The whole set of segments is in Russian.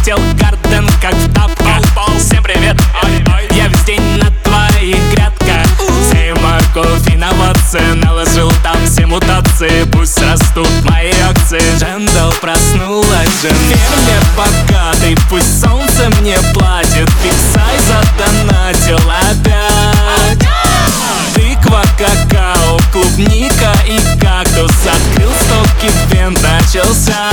Залетел в гарден, как в тапках. Всем привет, я весь день на твоих грядках. Сей морковь и новации, наложил там все мутации. Пусть растут мои акции. Джендал проснулась, ферме богатый. Пусть солнце мне платит, Фиксай задонатил опять. Тыква, какао, клубника и кактус. Открыл стоки, вент начался.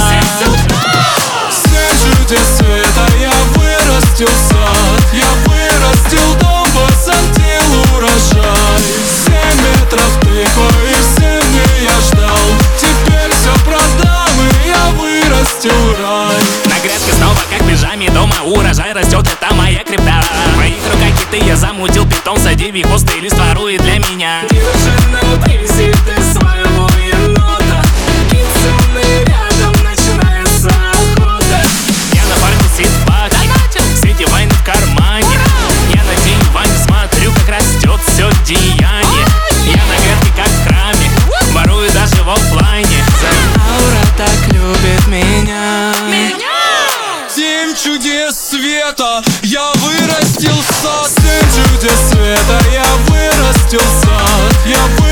Все чудес света, я вырастил сад. Я вырастил дом, посадил урожай. 7 метров тыквы и 7 дней я ждал. Теперь все продам и я вырастил рай. На грядке снова как в пижаме, дома урожай растет, это моя крипта. В моих руках киты, я замутил питон. Сади хвост и лист ворует для меня. Девушка, привези ты своего енота. Кицуны рядом, начинается охота. Я нафармил сидбак, сети вайны в кармане. Я на день вань смотрю, как растет все деяние. Я на грядке как в храме, ворую даже в оффлайне. Аура так любит меня. 7 чудес света, я вырастил сад. 7 чудес света, я вырастил сад. Я